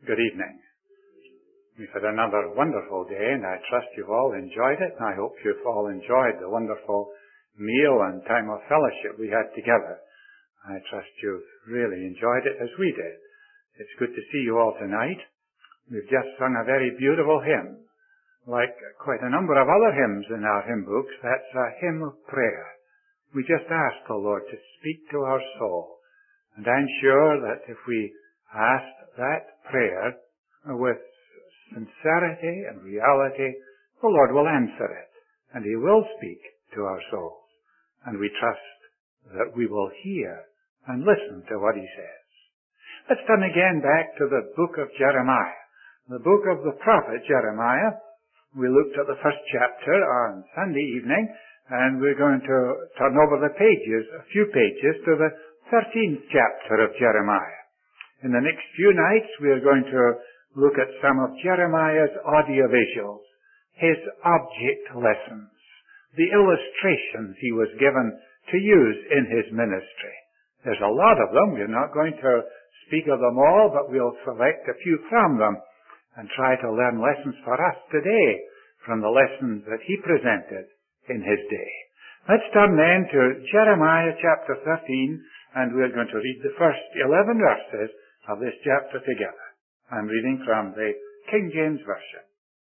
Good evening. We've had another wonderful day, and I trust you've all enjoyed it, and I hope you've all enjoyed the wonderful meal and time of fellowship we had together. I trust you've really enjoyed it as we did. It's good to see you all tonight. We've just sung a very beautiful hymn. Like quite a number of other hymns in our hymn books, that's a hymn of prayer. We just ask the Lord to speak to our soul. And I'm sure that if we asked that prayer with sincerity and reality, the Lord will answer it, and He will speak to our souls. And we trust that we will hear and listen to what He says. Let's turn again back to the book of Jeremiah, the book of the prophet Jeremiah. We looked at the first chapter on Sunday evening, and we're going to turn over the pages, a few pages, to the 13th chapter of Jeremiah. In the next few nights, we are going to look at some of Jeremiah's audiovisuals, his object lessons, the illustrations he was given to use in his ministry. There's a lot of them. We're not going to speak of them all, but we'll select a few from them and try to learn lessons for us today from the lessons that he presented in his day. Let's turn then to Jeremiah chapter 13, and we're going to read the first 11 verses of this chapter together. I'm reading from the King James Version.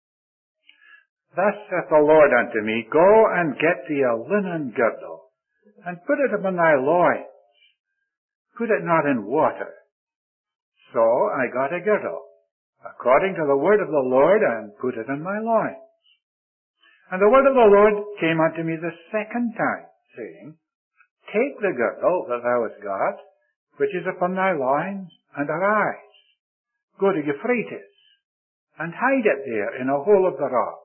Thus saith the Lord unto me, Go and get thee a linen girdle, and put it upon thy loins. Put it not in water. So I got a girdle, according to the word of the Lord, and put it in my loins. And the word of the Lord came unto me the second time, saying, Take the girdle that thou hast got, which is upon thy loins, and arise. Go to Euphrates, and hide it there in a hole of the rock.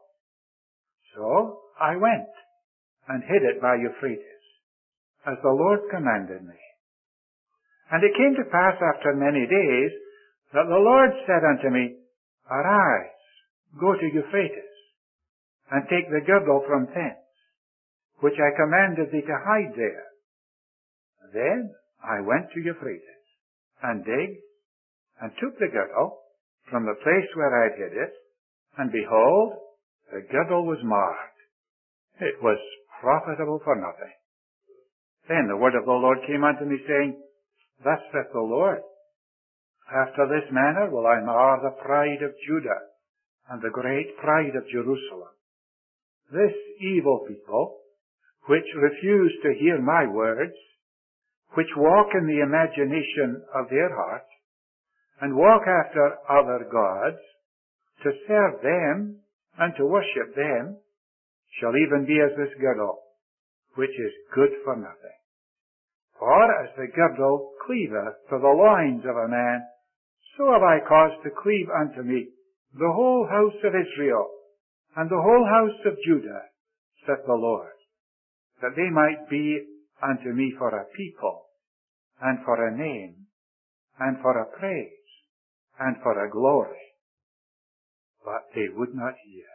So I went, and hid it by Euphrates, as the Lord commanded me. And it came to pass after many days, that the Lord said unto me, Arise, go to Euphrates, and take the girdle from thence, which I commanded thee to hide there. Then I went to Euphrates, and digged, and took the girdle from the place where I had hid it, and behold, the girdle was marred. It was profitable for nothing. Then the word of the Lord came unto me, saying, Thus saith the Lord, After this manner will I mar the pride of Judah, and the great pride of Jerusalem. This evil people, which refuse to hear my words, which walk in the imagination of their heart, and walk after other gods, to serve them and to worship them, shall even be as this girdle, which is good for nothing. For as the girdle cleaveth to the loins of a man, so have I caused to cleave unto me the whole house of Israel, and the whole house of Judah, saith the Lord, that they might be unto me for a people, and for a name, and for a praise, and for a glory. But they would not hear.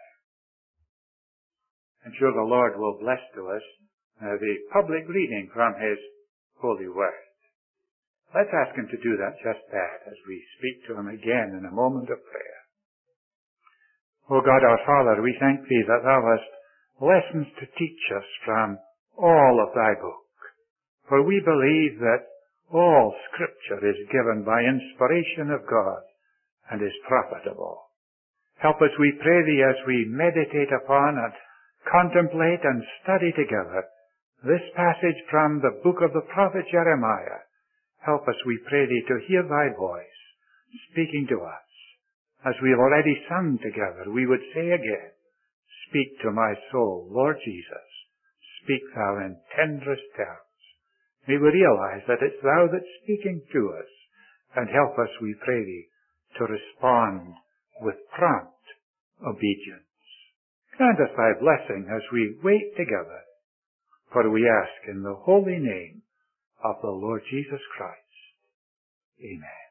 I'm sure the Lord will bless to us the public reading from His holy word. Let's ask Him to do just that, as we speak to Him again in a moment of prayer. O God our Father, we thank Thee that Thou hast lessons to teach us from all of Thy book. For we believe that all Scripture is given by inspiration of God and is profitable. Help us, we pray Thee, as we meditate upon and contemplate and study together this passage from the book of the prophet Jeremiah. Help us, we pray Thee, to hear Thy voice speaking to us. As we have already sung together, we would say again, Speak to my soul, Lord Jesus. Speak Thou in tenderest terms. May we realize that it's Thou that's speaking to us, and help us, we pray Thee, to respond with prompt obedience. Grant us Thy blessing as we wait together, for we ask in the holy name of the Lord Jesus Christ. Amen.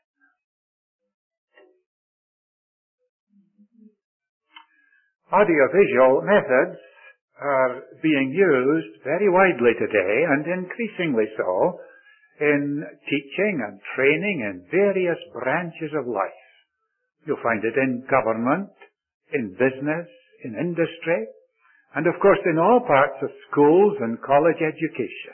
Audiovisual methods are being used very widely today, and increasingly so, in teaching and training in various branches of life. You'll find it in government, in business, in industry, and of course in all parts of schools and college education.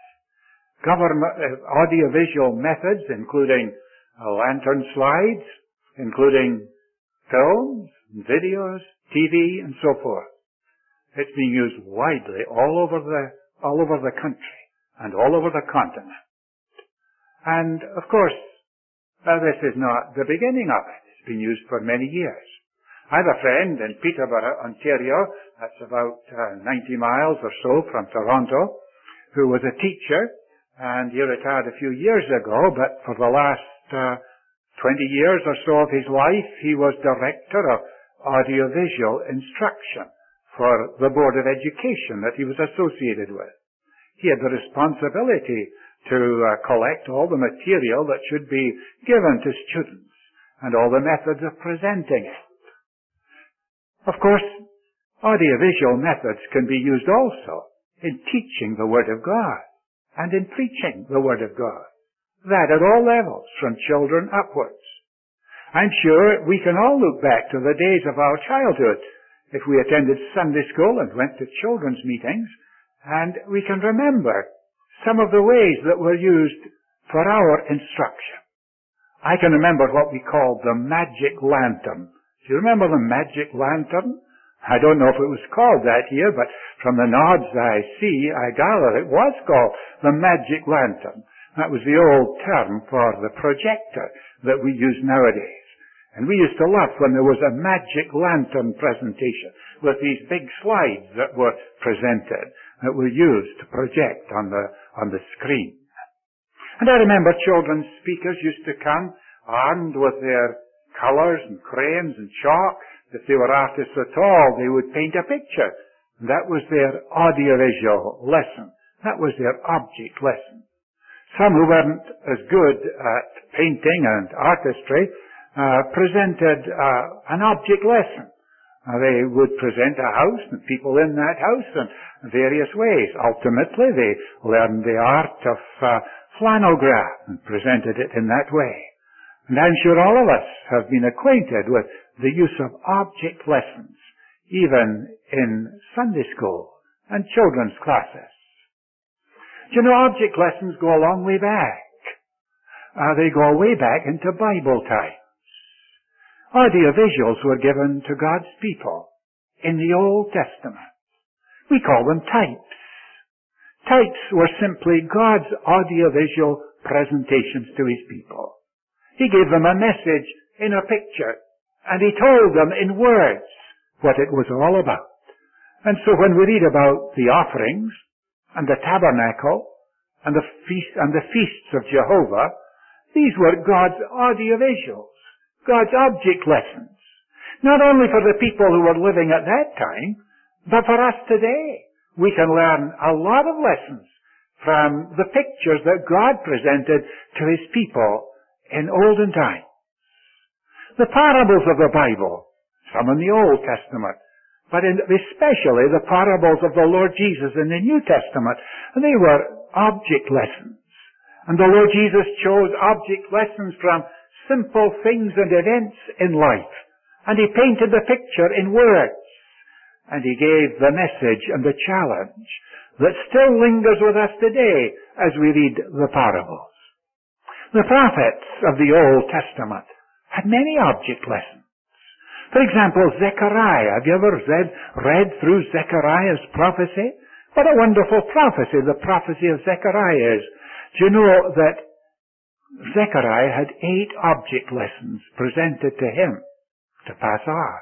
Audiovisual methods, including lantern slides, including films, videos, TV, and so forth. It's being used widely all over the country and all over the continent. And of course, this is not the beginning of it. It's been used for many years. I have a friend in Peterborough, Ontario, that's about 90 miles or so from Toronto, who was a teacher, and he retired a few years ago, but for the last 20 years or so of his life, he was director of audiovisual instruction for the Board of Education that he was associated with. He had the responsibility to collect all the material that should be given to students and all the methods of presenting it. Of course, audiovisual methods can be used also in teaching the Word of God and in preaching the Word of God. That at all levels, from children upwards. I'm sure we can all look back to the days of our childhood if we attended Sunday school and went to children's meetings, and we can remember some of the ways that were used for our instruction. I can remember what we called the magic lantern. Do you remember the magic lantern? I don't know if it was called that here, but from the nods I see, I gather it was called the magic lantern. That was the old term for the projector that we use nowadays. And we used to love when there was a magic lantern presentation with these big slides that were presented, that were used to project on the screen. And I remember children's speakers used to come armed with their colors and crayons and chalk. If they were artists at all, they would paint a picture. And that was their audiovisual lesson. That was their object lesson. Some who weren't as good at painting and artistry presented an object lesson. They would present a house and people in that house in various ways. Ultimately, they learned the art of flannelgraph and presented it in that way. And I'm sure all of us have been acquainted with the use of object lessons, even in Sunday school and children's classes. You know, object lessons go a long way back. They go way back into Bible times. Audiovisuals were given to God's people in the Old Testament. We call them types. Types were simply God's audiovisual presentations to His people. He gave them a message in a picture, and He told them in words what it was all about. And so when we read about the offerings, and the tabernacle, and the feasts of Jehovah, these were God's audiovisuals, God's object lessons. Not only for the people who were living at that time, but for us today. We can learn a lot of lessons from the pictures that God presented to His people in olden times. The parables of the Bible, some in the Old Testament, but especially the parables of the Lord Jesus in the New Testament, they were object lessons. And the Lord Jesus chose object lessons from simple things and events in life. And He painted the picture in words. And He gave the message and the challenge that still lingers with us today as we read the parables. The prophets of the Old Testament had many object lessons. For example, Zechariah. Have you ever read through Zechariah's prophecy? What a wonderful prophecy the prophecy of Zechariah is. Do you know that Zechariah had 8 object lessons presented to him to pass on?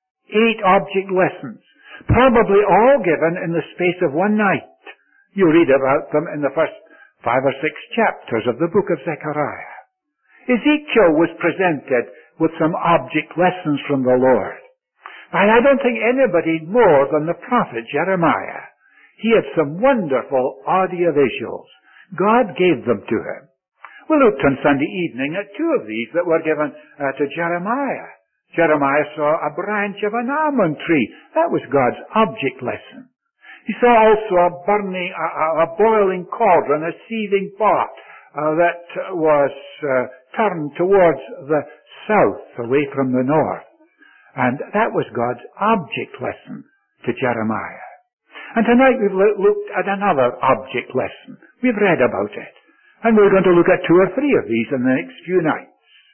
8 object lessons, probably all given in the space of one night. You read about them in the first 5 or 6 chapters of the book of Zechariah. Ezekiel was presented with some object lessons from the Lord. And I don't think anybody more than the prophet Jeremiah. He had some wonderful audiovisuals. God gave them to him. We looked on Sunday evening at 2 of these that were given to Jeremiah. Jeremiah saw a branch of an almond tree. That was God's object lesson. He saw also a boiling cauldron, a seething pot that was turned towards the south, away from the north. And that was God's object lesson to Jeremiah. And tonight we've looked at another object lesson. We've read about it. And we're going to look at 2 or 3 of these in the next few nights.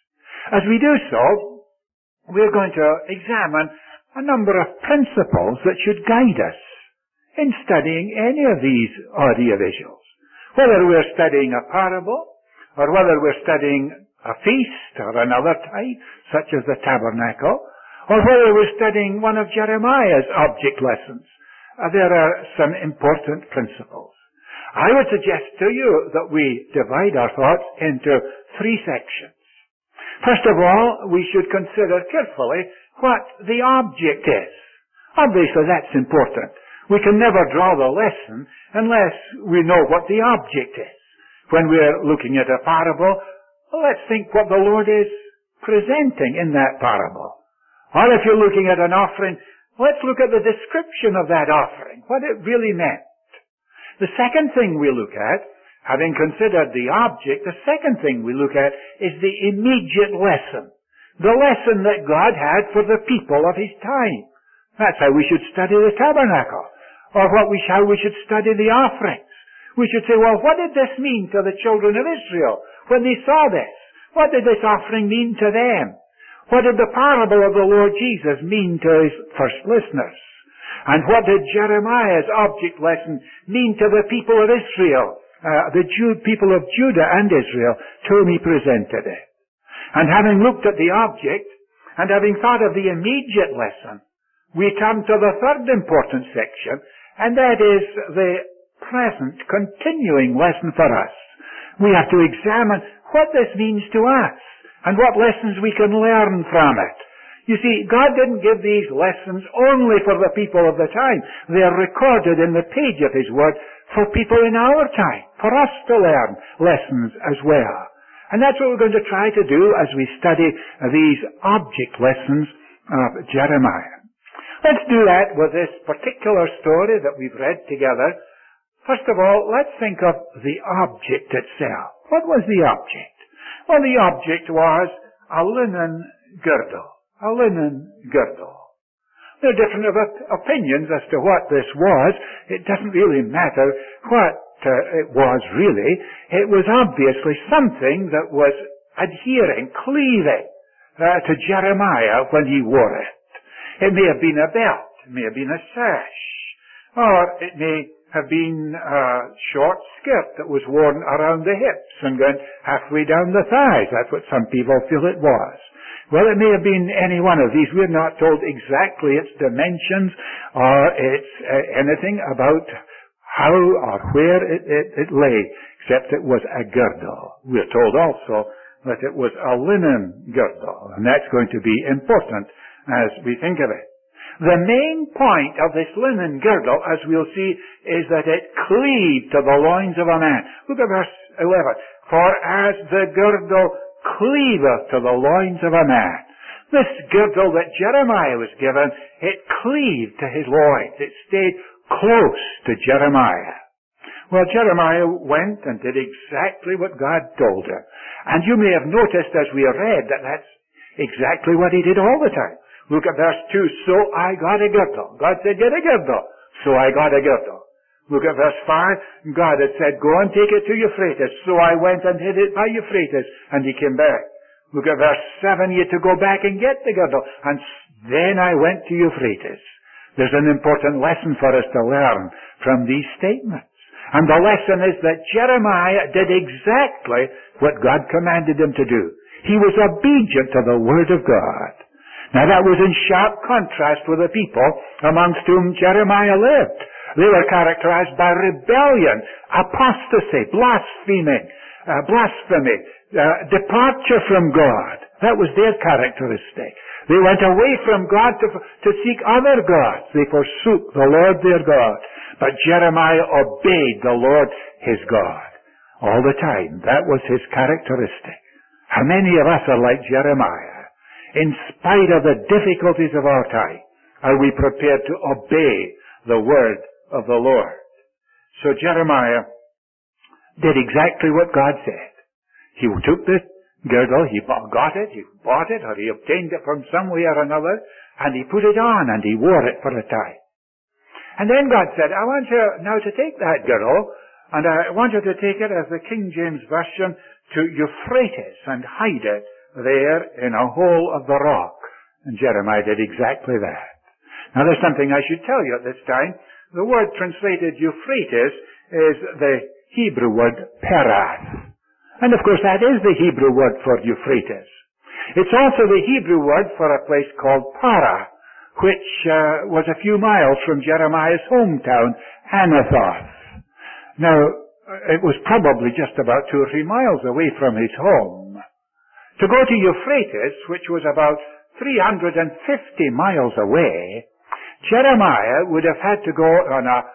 As we do so, we're going to examine a number of principles that should guide us in studying any of these audiovisuals. Whether we're studying a parable, or whether we're studying a feast or another type, such as the tabernacle, or whether we're studying one of Jeremiah's object lessons. There are some important principles. I would suggest to you that we divide our thoughts into 3 sections. First of all, we should consider carefully what the object is. Obviously, that's important. We can never draw the lesson unless we know what the object is. When we're looking at a parable, let's think what the Lord is presenting in that parable. Or if you're looking at an offering, let's look at the description of that offering, what it really meant. The second thing we look at, having considered the object, the second thing we look at is the immediate lesson. The lesson that God had for the people of His time. That's how we should study the tabernacle. Or how we should study the offerings. We should say, well, what did this mean to the children of Israel when they saw this? What did this offering mean to them? What did the parable of the Lord Jesus mean to His first listeners? And what did Jeremiah's object lesson mean to the people of Israel, people of Judah and Israel, to whom He presented it? And having looked at the object, and having thought of the immediate lesson, we come to the third important section, and that is the present, continuing lesson for us. We have to examine what this means to us, and what lessons we can learn from it. You see, God didn't give these lessons only for the people of the time. They are recorded in the page of His Word for people in our time, for us to learn lessons as well. And that's what we're going to try to do as we study these object lessons of Jeremiah. Let's do that with this particular story that we've read together. First of all, let's think of the object itself. What was the object? Well, the object was a linen girdle. A linen girdle. There are different opinions as to what this was. It doesn't really matter what it was really. It was obviously something that was adhering, cleaving to Jeremiah when he wore it. It may have been a belt. It may have been a sash. Or it may have been a short skirt that was worn around the hips and going halfway down the thighs. That's what some people feel it was. Well, it may have been any one of these. We're not told exactly its dimensions or its anything about how or where it lay, except it was a girdle. We're told also that it was a linen girdle, and that's going to be important as we think of it. The main point of this linen girdle, as we'll see, is that it cleaved to the loins of a man. Look at verse 11. For as the girdle cleaveth to the loins of a man. This girdle that Jeremiah was given, it cleaved to his loins. It stayed close to Jeremiah. Well, Jeremiah went and did exactly what God told him. And you may have noticed as we read that that's exactly what he did all the time. Look at verse 2. So I got a girdle. God said, get a girdle. So I got a girdle. Look at verse 5. God had said, go and take it to Euphrates. So I went and hid it by Euphrates. And he came back. Look at verse 7. You had to go back and get the girdle. And then I went to Euphrates. There's an important lesson for us to learn from these statements. And the lesson is that Jeremiah did exactly what God commanded him to do. He was obedient to the Word of God. Now that was in sharp contrast with the people amongst whom Jeremiah lived. They were characterized by rebellion, apostasy, blasphemy, departure from God. That was their characteristic. They went away from God to seek other gods. They forsook the Lord their God. But Jeremiah obeyed the Lord his God all the time. That was his characteristic. How many of us are like Jeremiah? In spite of the difficulties of our time, are we prepared to obey the word of the Lord? So Jeremiah did exactly what God said. He took the girdle. He got it, he bought it, or he obtained it from some way or another, and he put it on, and he wore it for a time. And then God said, I want you now to take that girdle, and I want you to take it, as the King James Version, to Euphrates and hide it there in a hole of the rock. And Jeremiah did exactly that. Now there's something I should tell you at this time. The word translated Euphrates is the Hebrew word perath. And of course that is the Hebrew word for Euphrates. It's also the Hebrew word for a place called Para, which was a few miles from Jeremiah's hometown, Anathoth. Now, it was probably just about 2 or 3 miles away from his home. To go to Euphrates, which was about 350 miles away, Jeremiah would have had to go on a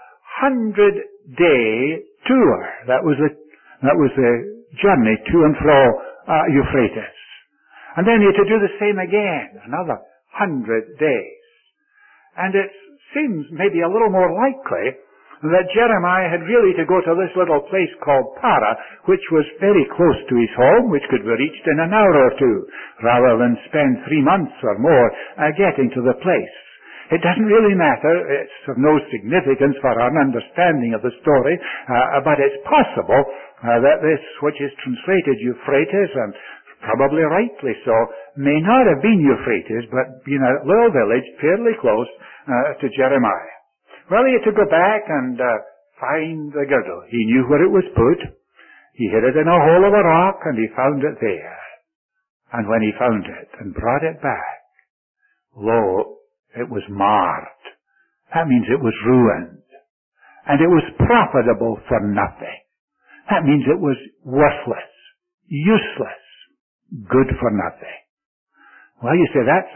100-day tour. That was the journey to and fro Euphrates. And then he had to do the same again, another 100 days. And it seems maybe a little more likely that Jeremiah had really to go to this little place called Para, which was very close to his home, which could be reached in an hour or two, rather than spend 3 months or more getting to the place. It doesn't really matter. It's of no significance for our understanding of the story, but it's possible that this, which is translated Euphrates, and probably rightly so, may not have been Euphrates, but been a little village fairly close to Jeremiah. Well, he had to go back and find the girdle. He knew where it was put. He hid it in a hole of a rock, and he found it there. And when he found it and brought it back, lo, it was marred. That means it was ruined. And it was profitable for nothing. That means it was worthless, useless, good for nothing. Well, you say that's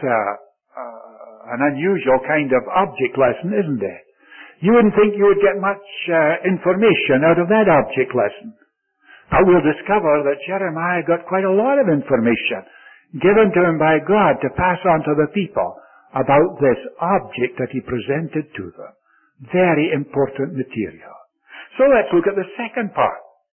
an unusual kind of object lesson, isn't it? You wouldn't think you would get much information out of that object lesson. But we'll discover that Jeremiah got quite a lot of information given to him by God to pass on to the people about this object that he presented to them. Very important material. So let's look at the second part.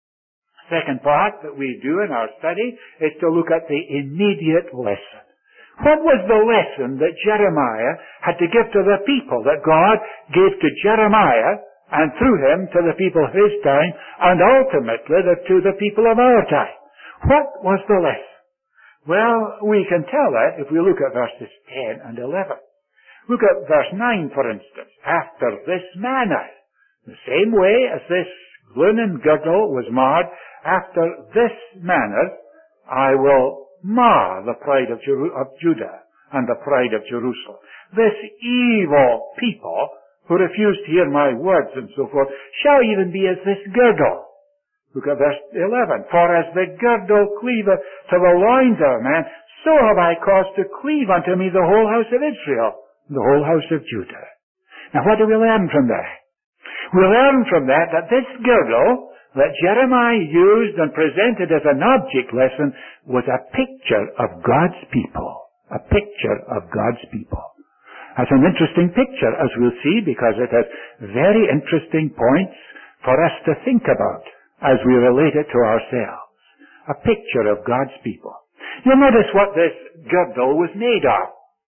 Second part that we do in our study is to look at the immediate lesson. What was the lesson that Jeremiah had to give to the people, that God gave to Jeremiah and through him to the people of his time and ultimately to the people of our time? What was the lesson? Well, we can tell that if we look at verses 10 and 11. Look at verse 9, for instance. After this manner, the same way as this linen girdle was marred, after this manner I will mar the pride of Judah and the pride of Jerusalem. This evil people who refuse to hear my words and so forth shall even be as this girdle. Look at verse 11. For as the girdle cleaveth to the loins of a man, so have I caused to cleave unto me the whole house of Israel, the whole house of Judah. Now what do we learn from that? We learn from that this girdle that Jeremiah used and presented as an object lesson was a picture of God's people. A picture of God's people. That's an interesting picture, as we'll see, because it has very interesting points for us to think about as we relate it to ourselves. A picture of God's people. You'll notice what this girdle was made of.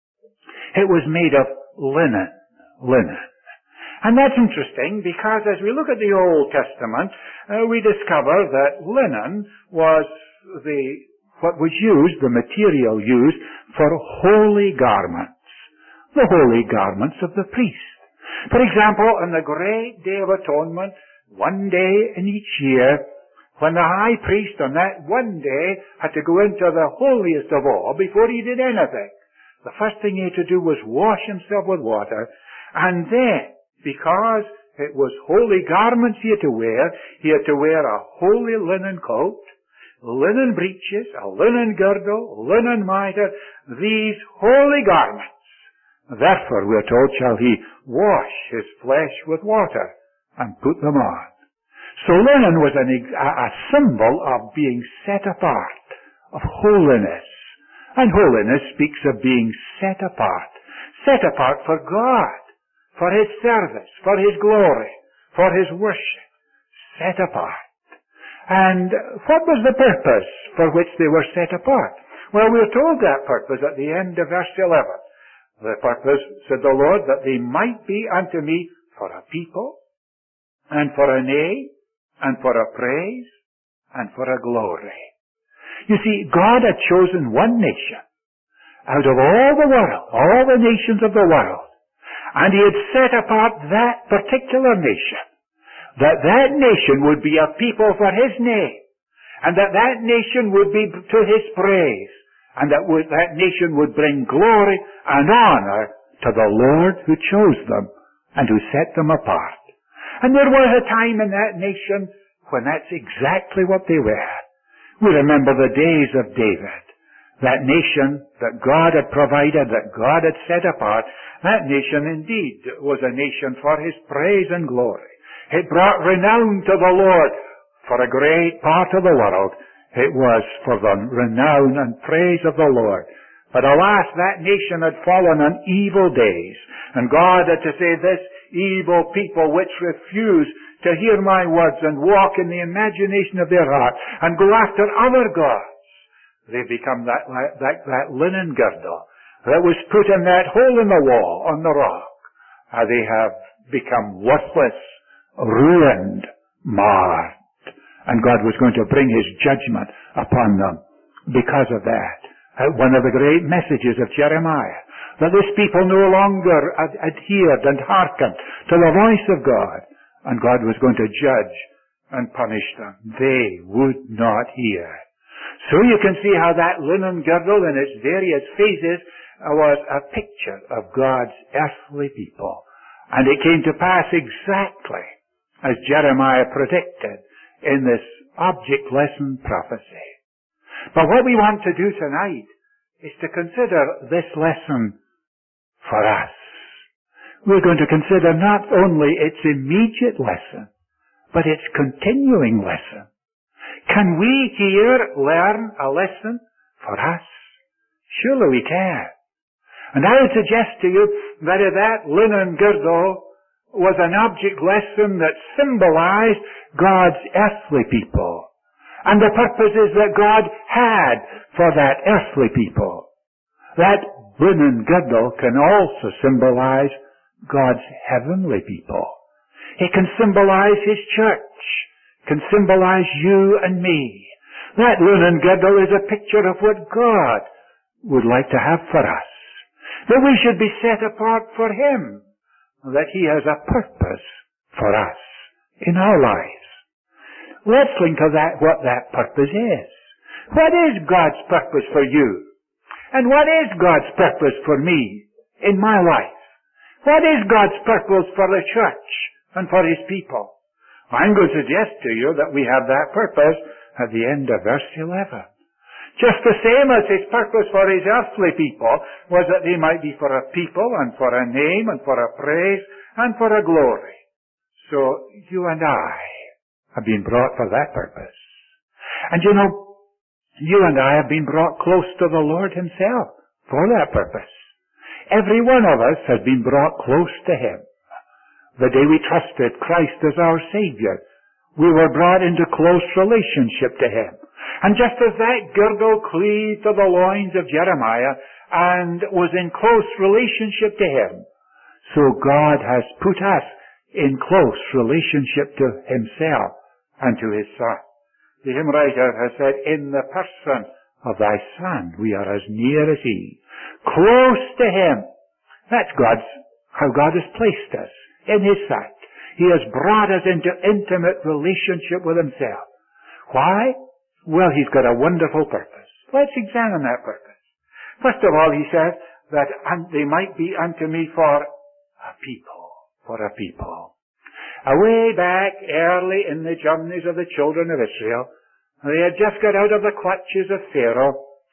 It was made of linen. Linen. And that's interesting because as we look at the Old Testament, we discover that linen was what was used, the material used for holy garments. The holy garments of the priest. For example, on the great Day of Atonement, one day in each year, when the high priest on that one day had to go into the holiest of all before he did anything, the first thing he had to do was wash himself with water, and then, because it was holy garments he had to wear a holy linen coat, linen breeches, a linen girdle, linen mitre, these holy garments. Therefore, we are told, shall he wash his flesh with water and put them on. So linen was a symbol of being set apart, of holiness. And holiness speaks of being set apart for God, for his service, for his glory, for his worship, set apart. And what was the purpose for which they were set apart? Well, we're told that purpose at the end of verse 11. The purpose, said the Lord, that they might be unto me for a people, and for a name, and for a praise, and for a glory. You see, God had chosen one nation out of all the world, all the nations of the world, and He had set apart that particular nation, that that nation would be a people for His name, and that that nation would be to His praise, and that nation would bring glory and honor to the Lord who chose them and who set them apart. And there was a time in that nation when that's exactly what they were. We remember the days of David. That nation that God had provided, that God had set apart, that nation indeed was a nation for His praise and glory. It brought renown to the Lord for a great part of the world. It was for the renown and praise of the Lord. But alas, that nation had fallen on evil days. And God had to say, this evil people which refuse to hear my words and walk in the imagination of their heart and go after other gods, they become that linen girdle that was put in that hole in the wall on the rock. They have become worthless, ruined, marred. And God was going to bring His judgment upon them because of that. One of the great messages of Jeremiah, that this people no longer adhered and hearkened to the voice of God, and God was going to judge and punish them. They would not hear. So you can see how that linen girdle in its various phases was a picture of God's earthly people. And it came to pass exactly as Jeremiah predicted in this object lesson prophecy. But what we want to do tonight is to consider this lesson for us. We're going to consider not only its immediate lesson, but its continuing lesson. Can we here learn a lesson for us? Surely we can. And I would suggest to you that if that linen girdle was an object lesson that symbolized God's earthly people and the purposes that God had for that earthly people, that linen girdle can also symbolize God's heavenly people. It can symbolize His church, can symbolize you and me. That linen girdle is a picture of what God would like to have for us, that we should be set apart for Him, that He has a purpose for us in our lives. Let's think of that, what that purpose is. What is God's purpose for you? And what is God's purpose for me in my life? What is God's purpose for the church and for His people? I'm going to suggest to you that we have that purpose at the end of verse 11. Just the same as His purpose for His earthly people was that they might be for a people and for a name and for a praise and for a glory. So you and I have been brought for that purpose. And you know, you and I have been brought close to the Lord Himself for that purpose. Every one of us has been brought close to Him. The day we trusted Christ as our Savior, we were brought into close relationship to Him. And just as that girdle cleaved to the loins of Jeremiah and was in close relationship to Him, so God has put us in close relationship to Himself and to His Son. The hymn writer has said, in the person of Thy Son we are as near as He. Close to Him. That's how God has placed us in His sight. He has brought us into intimate relationship with Himself. Why? Well, He's got a wonderful purpose. Let's examine that purpose. First of all, He says that they might be unto me for a people. For a people. Away back early in the journeys of the children of Israel, they had just got out of the clutches of Pharaoh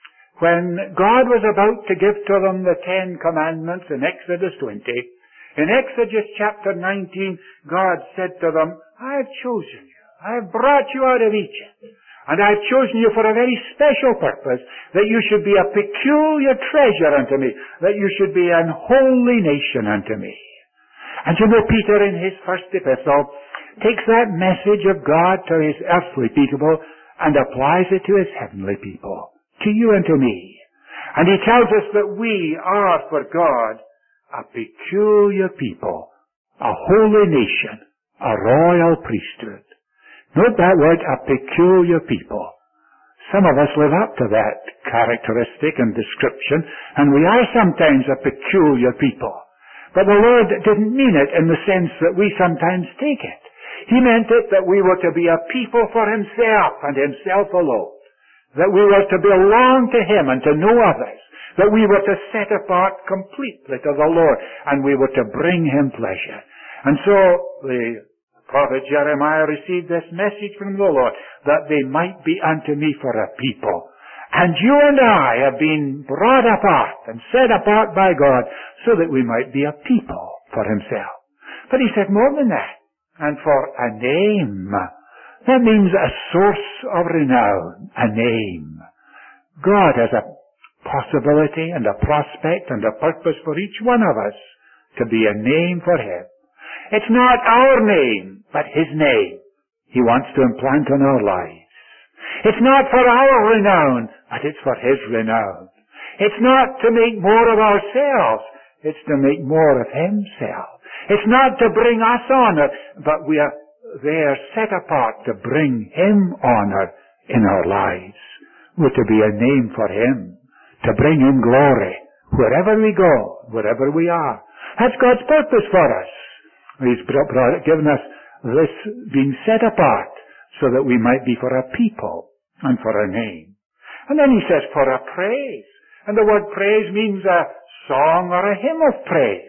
when God was about to give to them the 10 Commandments in Exodus 20. In Exodus chapter 19, God said to them, I have chosen you. I have brought you out of Egypt. And I have chosen you for a very special purpose, that you should be a peculiar treasure unto me, that you should be an holy nation unto me. And you know, Peter in his first epistle takes that message of God to his earthly people and applies it to his heavenly people, to you and to me. And he tells us that we are for God a peculiar people, a holy nation, a royal priesthood. Note that word, a peculiar people. Some of us live up to that characteristic and description, and we are sometimes a peculiar people. But the Lord didn't mean it in the sense that we sometimes take it. He meant it that we were to be a people for himself and himself alone. That we were to belong to him and to no others. That we were to set apart completely to the Lord, and we were to bring him pleasure. And so the prophet Jeremiah received this message from the Lord, that they might be unto me for a people. And you and I have been brought apart and set apart by God so that we might be a people for himself. But he said more than that. And for a name. That means a source of renown, a name. God has a possibility and a prospect and a purpose for each one of us to be a name for him. It's not our name, but his name he wants to implant in our lives. It's not for our renown, but it's for his renown. It's not to make more of ourselves, it's to make more of himself. It's not to bring us honor, but we are there set apart to bring him honor in our lives. We're to be a name for him, to bring him glory wherever we go, wherever we are. That's God's purpose for us. He's given us this being set apart so that we might be for a people and for a name. And then he says for a praise. And the word praise means a song or a hymn of praise,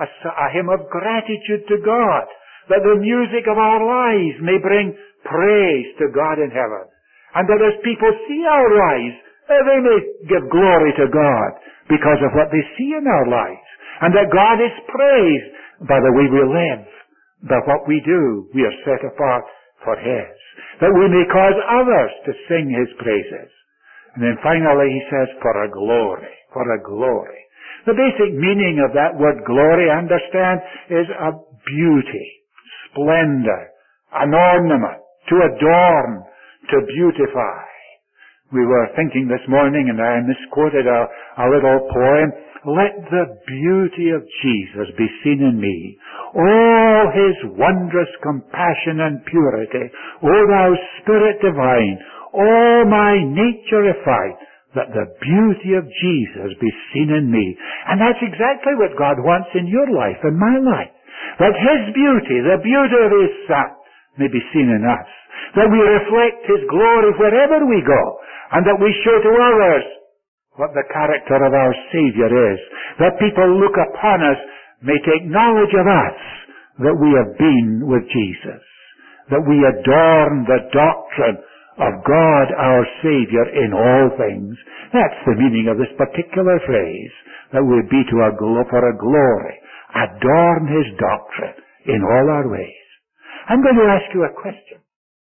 a hymn of gratitude to God, that the music of our lives may bring praise to God in heaven. And that as people see our lives, they may give glory to God because of what they see in our lives. And that God is praised by the way we live, by what we do. We are set apart for his. That we may cause others to sing his praises. And then finally he says, for a glory, for a glory. The basic meaning of that word glory, understand, is a beauty, splendor, an ornament, to adorn, to beautify. We were thinking this morning, and I misquoted a little poem, let the beauty of Jesus be seen in me, all his wondrous compassion and purity, O thou Spirit divine, all my nature refined, that the beauty of Jesus be seen in me. And that's exactly what God wants in your life and my life. That his beauty, the beauty of his Son, may be seen in us. That we reflect his glory wherever we go, and that we show to others what the character of our Savior is. That people look upon us, may take knowledge of us, that we have been with Jesus. That we adorn the doctrine of God our Savior in all things. That's the meaning of this particular phrase, that we be for a glory, adorn his doctrine in all our ways. I'm going to ask you a question.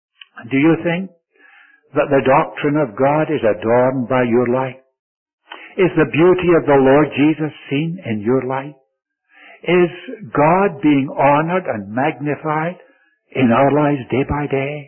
Do you think that the doctrine of God is adorned by your life? Is the beauty of the Lord Jesus seen in your life? Is God being honored and magnified in our lives day by day?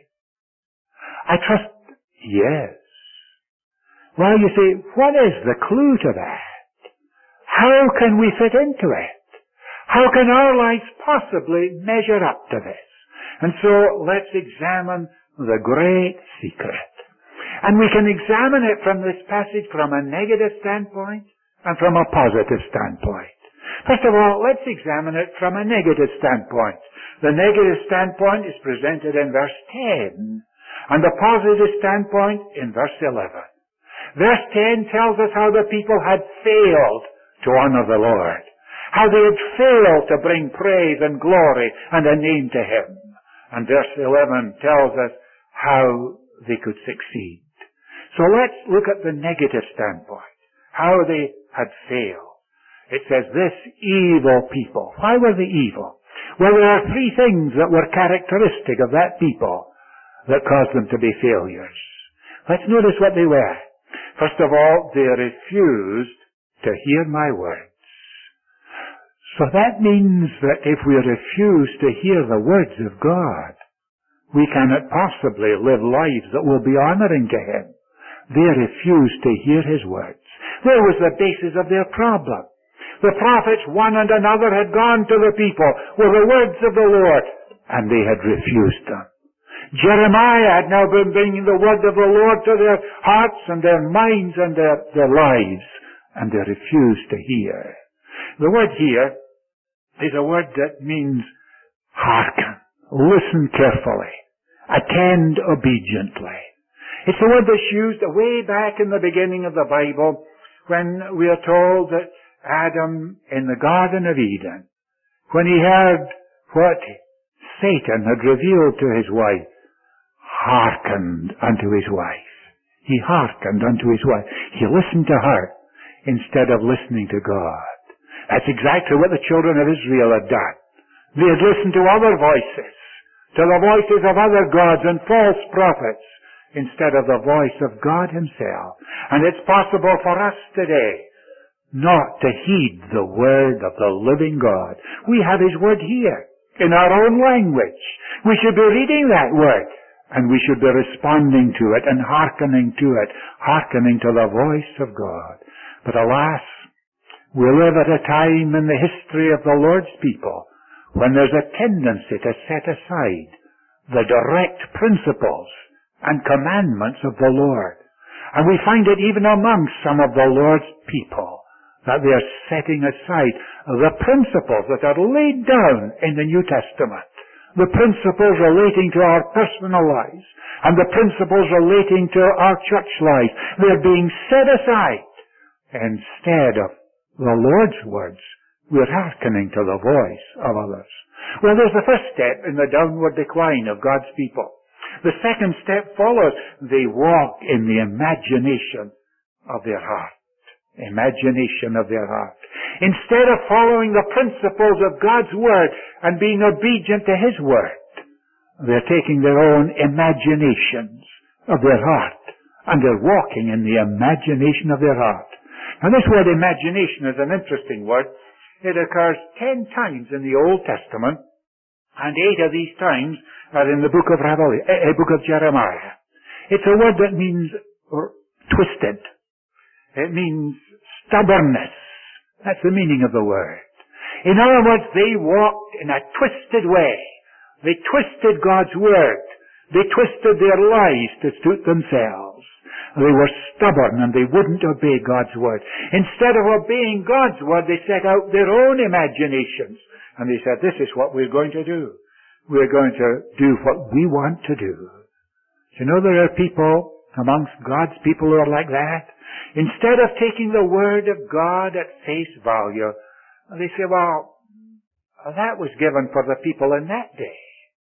I trust, yes. Well, you see, what is the clue to that? How can we fit into it? How can our lives possibly measure up to this? And so, let's examine the great secret. And we can examine it from this passage from a negative standpoint and from a positive standpoint. First of all, let's examine it from a negative standpoint. The negative standpoint is presented in verse 10. And the positive standpoint in verse 11. Verse 10 tells us how the people had failed to honor the Lord. How they had failed to bring praise and glory and a name to him. And verse 11 tells us how they could succeed. So let's look at the negative standpoint. How they had failed. It says this evil people. Why were they evil? Well, there are three things that were characteristic of that people that caused them to be failures. Let's notice what they were. First of all, they refused to hear my words. So that means that if we refuse to hear the words of God, we cannot possibly live lives that will be honoring to Him. They refused to hear His words. There was the basis of their problem. The prophets, one and another, had gone to the people with the words of the Lord, and they had refused them. Jeremiah had now been bringing the word of the Lord to their hearts and their minds and their lives, and they refused to hear. The word here is a word that means hearken, listen carefully, attend obediently. It's a word that's used way back in the beginning of the Bible when we are told that Adam in the Garden of Eden, when he heard what Satan had revealed to his wife, hearkened unto his wife. He hearkened unto his wife. He listened to her instead of listening to God. That's exactly what the children of Israel had done. They had listened to other voices, to the voices of other gods and false prophets, instead of the voice of God Himself. And it's possible for us today not to heed the word of the living God. We have His word here, in our own language. We should be reading that word, and we should be responding to it and hearkening to it, hearkening to the voice of God. But alas, we live at a time in the history of the Lord's people when there's a tendency to set aside the direct principles and commandments of the Lord. And we find it even among some of the Lord's people, that they are setting aside the principles that are laid down in the New Testament, the principles relating to our personal lives, and the principles relating to our church life. They're being set aside. Instead of the Lord's words, we're hearkening to the voice of others. Well, there's the first step in the downward decline of God's people. The second step follows. They walk in the imagination of their heart. Imagination of their heart. Instead of following the principles of God's Word and being obedient to His Word, they're taking their own imaginations of their heart, and they're walking in the imagination of their heart. Now, this word imagination is an interesting word. It occurs 10 times in the Old Testament, and 8 of these times are in the book of Jeremiah. It's a word that means twisted. It means stubbornness. That's the meaning of the word. In other words, they walked in a twisted way. They twisted God's word. They twisted their lives to suit themselves. They were stubborn and they wouldn't obey God's word. Instead of obeying God's word, they set out their own imaginations. And they said, this is what we're going to do. We're going to do what we want to do. You know, there are people amongst God's people who are like that. Instead of taking the word of God at face value, they say, well, that was given for the people in that day.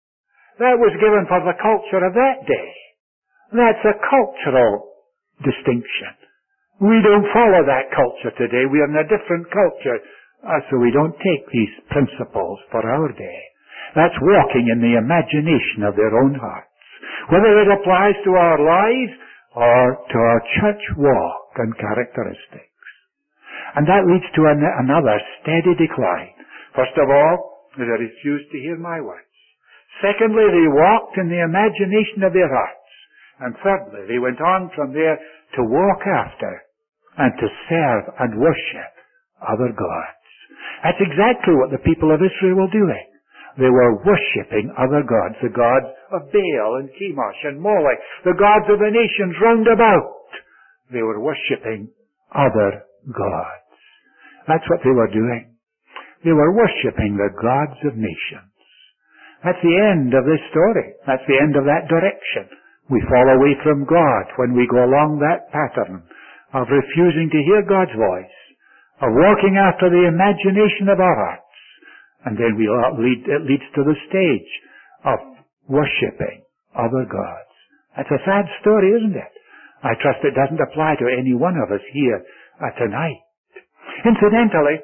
That was given for the culture of that day. That's a cultural distinction. We don't follow that culture today. We are in a different culture. So we don't take these principles for our day. That's walking in the imagination of their own hearts. Whether it applies to our lives or to our church walk and characteristics. And that leads to another steady decline. First of all, they refused to hear my words. Secondly, they walked in the imagination of their hearts. And thirdly, they went on from there to walk after and to serve and worship other gods. That's exactly what the people of Israel were doing. They were worshipping other gods, the gods of Baal and Chemosh and Molech, the gods of the nations round about. They were worshipping other gods. That's what they were doing. They were worshipping the gods of nations. That's the end of this story. That's the end of that direction. We fall away from God when we go along that pattern of refusing to hear God's voice, of walking after the imagination of our hearts, and then it leads to the stage of worshipping other gods. That's a sad story, isn't it? I trust it doesn't apply to any one of us here tonight. Incidentally,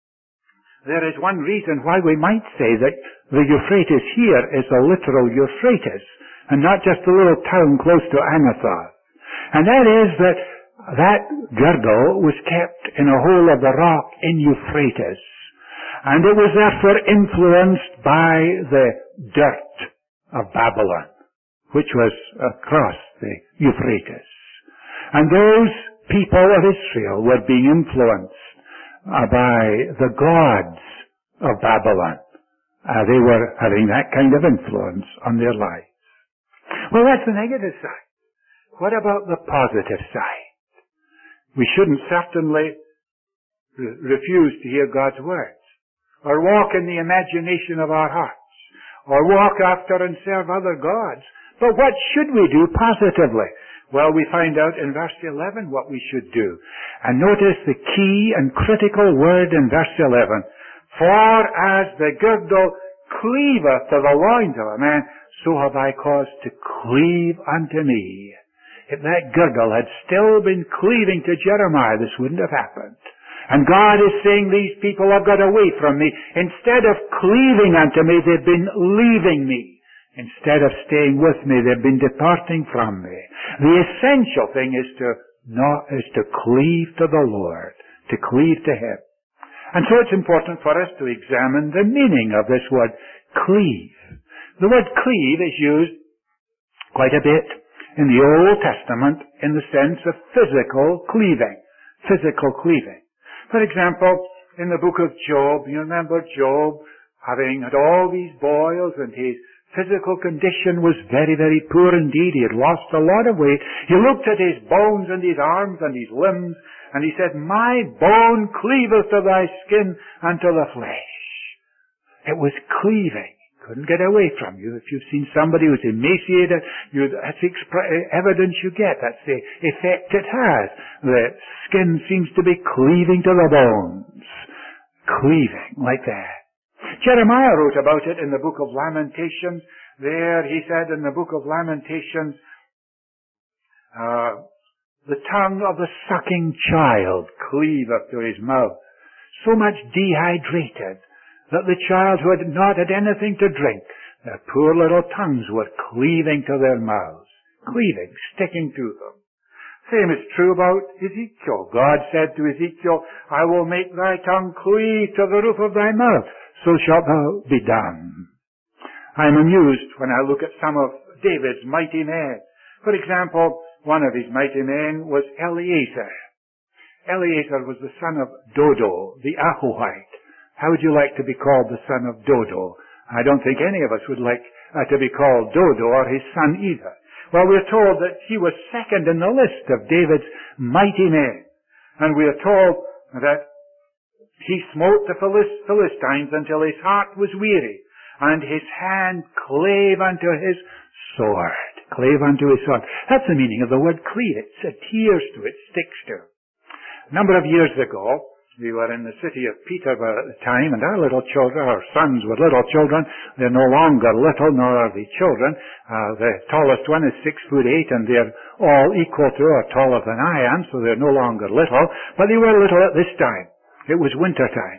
there is one reason why we might say that the Euphrates here is a literal Euphrates, and not just a little town close to Anathoth. And that is that girdle was kept in a hole of the rock in Euphrates. And it was therefore influenced by the dirt of Babylon, which was across the Euphrates. And those people of Israel were being influenced by the gods of Babylon. They were having that kind of influence on their lives. Well, that's the negative side. What about the positive side? We shouldn't certainly refuse to hear God's words, or walk in the imagination of our hearts, or walk after and serve other gods. But what should we do positively? Well, we find out in verse 11 what we should do. And notice the key and critical word in verse 11. For as the girdle cleaveth to the loins of a man, so have I caused to cleave unto me. If that girdle had still been cleaving to Jeremiah, this wouldn't have happened. And God is saying, these people have got away from me. Instead of cleaving unto me, they've been leaving me. Instead of staying with me, they've been departing from me. The essential thing is to cleave to the Lord, to cleave to Him. And so it's important for us to examine the meaning of this word, cleave. The word cleave is used quite a bit in the Old Testament in the sense of physical cleaving. Physical cleaving. For example, in the book of Job, you remember Job having had all these boils, and his physical condition was very, very poor indeed. He had lost a lot of weight. He looked at his bones and his arms and his limbs, and he said, my bone cleaveth to thy skin and to the flesh. It was cleaving. Couldn't get away from you. If you've seen somebody who's emaciated, that's the evidence you get. That's the effect it has. The skin seems to be cleaving to the bones. Cleaving, like that. Jeremiah wrote about it in the book of Lamentations. There he said in the book of Lamentations, the tongue of the sucking child cleaveth to his mouth. So much dehydrated that the child who had not had anything to drink, their poor little tongues were cleaving to their mouths. Cleaving, sticking to them. Same is true about Ezekiel. God said to Ezekiel, I will make thy tongue cleave to the roof of thy mouth, so shalt thou be done. I am amused when I look at some of David's mighty men. For example, one of his mighty men was Eleazar. Eleazar was the son of Dodo, the Ahohite. How would you like to be called the son of Dodo? I don't think any of us would like to be called Dodo or his son either. Well, we're told that he was second in the list of David's mighty men. And we are told that he smote the Philistines until his heart was weary, and his hand clave unto his sword. Clave unto his sword. That's the meaning of the word cleave. It adheres to it, sticks to it. A number of years ago, we were in the city of Peterborough at the time, and our little children, our sons were little children. They're no longer little, nor are they children. The tallest one is 6'8", and they're all equal to or taller than I am, so they're no longer little. But they were little at this time. It was winter time.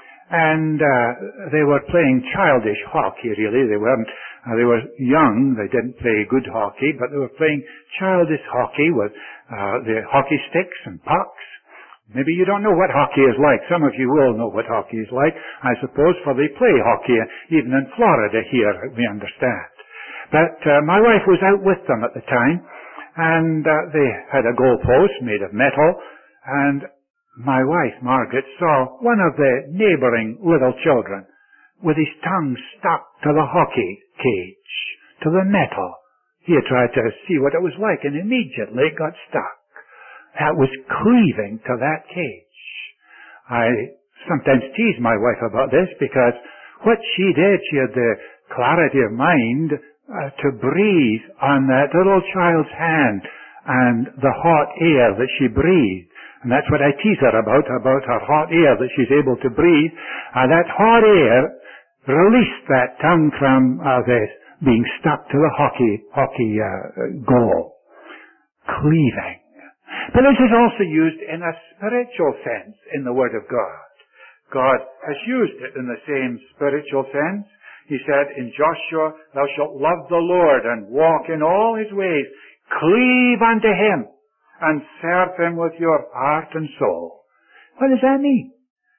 And they were playing childish hockey, really. They were young. They didn't play good hockey, but they were playing childish hockey with the hockey sticks and pucks. Maybe you don't know what hockey is like. Some of you will know what hockey is like, I suppose, for they play hockey even in Florida here, we understand. But my wife was out with them at the time, and they had a goalpost made of metal, and my wife, Margaret, saw one of the neighboring little children with his tongue stuck to the hockey cage, to the metal. He had tried to see what it was like, and immediately it got stuck. That was cleaving to that cage. I sometimes tease my wife about this because what she did, she had the clarity of mind to breathe on that little child's hand and the hot air that she breathed. And that's what I tease her about her hot air that she's able to breathe. That hot air released that tongue from being stuck to the hockey goal. Cleaving. But this is also used in a spiritual sense in the Word of God. God has used it in the same spiritual sense. He said in Joshua, thou shalt love the Lord and walk in all His ways. Cleave unto Him and serve Him with your heart and soul. What does that mean?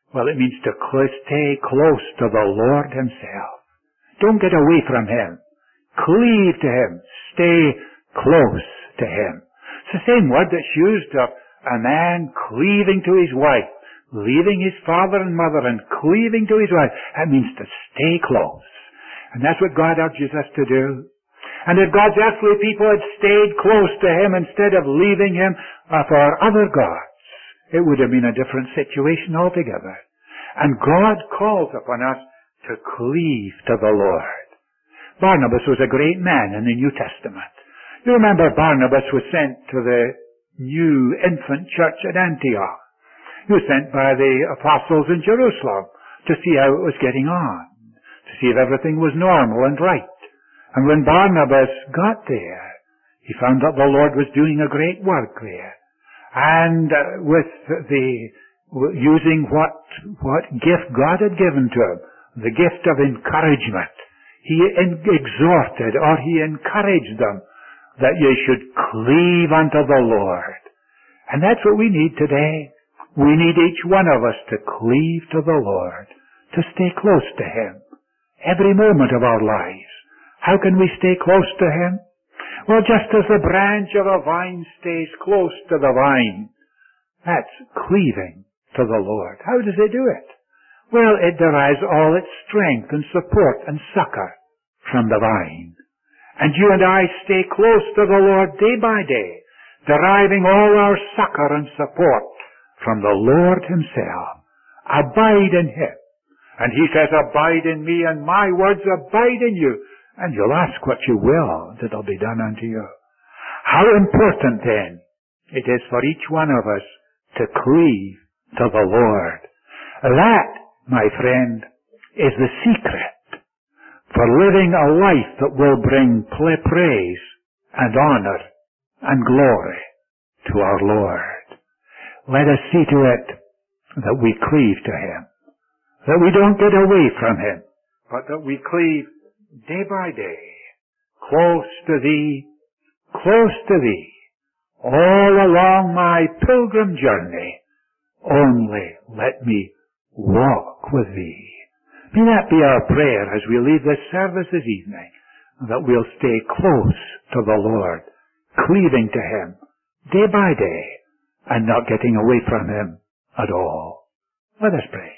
Well, it means to stay close to the Lord Himself. Don't get away from Him. Cleave to Him. Stay close to Him. It's the same word that's used of a man cleaving to his wife, leaving his father and mother and cleaving to his wife. That means to stay close. And that's what God urges us to do. And if God's earthly people had stayed close to Him instead of leaving Him for other gods, it would have been a different situation altogether. And God calls upon us to cleave to the Lord. Barnabas was a great man in the New Testament. You remember Barnabas was sent to the new infant church at Antioch. He was sent by the apostles in Jerusalem to see how it was getting on, to see if everything was normal and right. And when Barnabas got there, he found that the Lord was doing a great work there. And using what gift God had given to him, the gift of encouragement, he exhorted or he encouraged them that you should cleave unto the Lord. And that's what we need today. We need each one of us to cleave to the Lord, to stay close to Him every moment of our lives. How can we stay close to Him? Well, just as the branch of a vine stays close to the vine, that's cleaving to the Lord. How does it do it? Well, it derives all its strength and support and succor from the vine. And you and I stay close to the Lord day by day, deriving all our succor and support from the Lord Himself. Abide in Him. And He says, abide in me and my words abide in you. And you'll ask what you will, that it'll be done unto you. How important then it is for each one of us to cleave to the Lord. That, my friend, is the secret for living a life that will bring praise and honor and glory to our Lord. Let us see to it that we cleave to Him, that we don't get away from Him, but that we cleave day by day, close to Thee, all along my pilgrim journey. Only let me walk with Thee. May that be our prayer as we leave this service this evening, that we'll stay close to the Lord, cleaving to Him day by day, and not getting away from Him at all. Let us pray.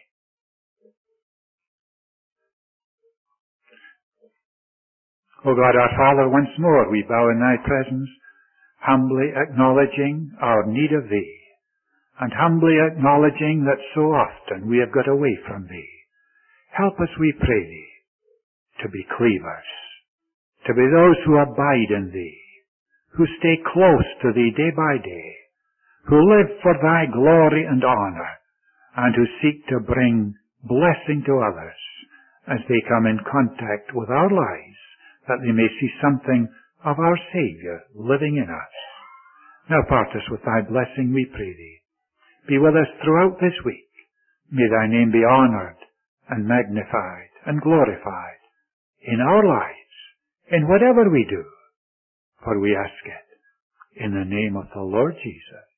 O God, our Father, once more we bow in Thy presence, humbly acknowledging our need of Thee, and humbly acknowledging that so often we have got away from Thee. Help us, we pray Thee, to be cleavers, to be those who abide in Thee, who stay close to Thee day by day, who live for Thy glory and honor, and who seek to bring blessing to others as they come in contact with our lives, that they may see something of our Saviour living in us. Now part us with Thy blessing, we pray Thee. Be with us throughout this week. May Thy name be honored and magnified and glorified in our lives, in whatever we do, for we ask it in the name of the Lord Jesus.